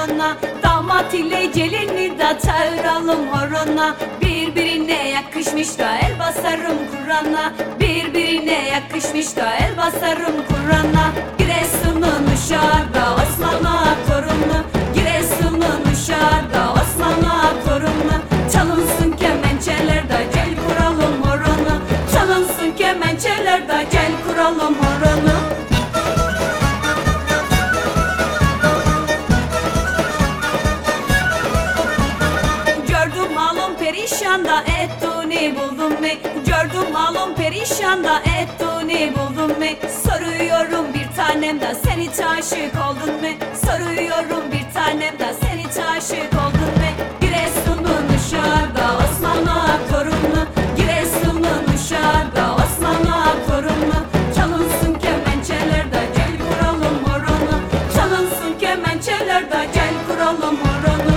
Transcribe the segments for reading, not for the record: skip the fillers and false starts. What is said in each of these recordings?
horona. Damat ile gelini de çağıralım horona. Birbirine yakışmış da el basarım Kur'an'a. Birbirine yakışmış da el basarım Kur'an'a. Giresun'un uşağı da Osman'a torunlu. Giresun'un uşağı da Osman'a torunlu. Çalınsın kemençeler de gel kuralım horonu. Çalınsın kemençeler de gel kuralım horonu. Gördüm halım perişan da ettiğini buldum mu? Gördüm halım perişan da ettiğini buldum mu? Soruyorum bir tanem de sen hiç aşık oldun mu? Soruyorum bir tanem de sen hiç aşık oldun mu? Giresun'un uşağı da Osman'a torunlu. Giresun'un uşağı da Osman'a torunlu. Çalınsın kemençeler de gel kuralım horonu. Çalınsın kemençeler de gel kuralım horonu.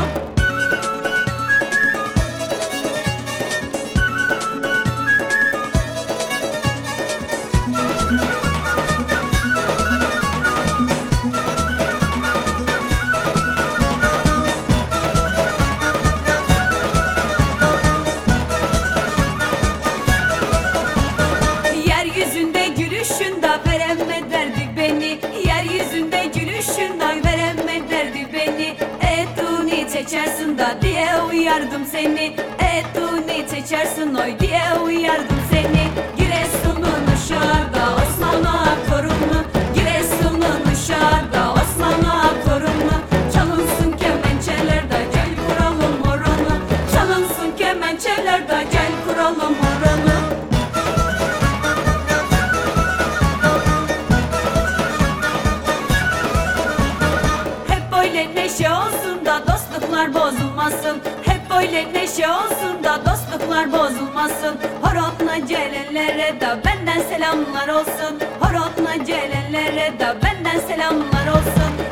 Yeryüzünde gülüşün de veremme derdi beni. Yeryüzünde gülüşün de veremme derdi beni. Etuni çeçersin da diye uyardım seni. Etuni çeçersin oy diye uyardım seni. Giresun'un uşağı da Osman'a torunlu. Giresun'un uşağı da Osman'a torunlu. Çalınsın kemençeler de gel kuralım horonu. Çalınsın kemençeler de gel kuralım horonu. Böyle neşe olsun da dostluklar bozulmasın. Hep böyle neşe olsun da dostluklar bozulmasın. Horonla gelenlere de benden selamlar olsun. Horonla gelenlere de benden selamlar olsun.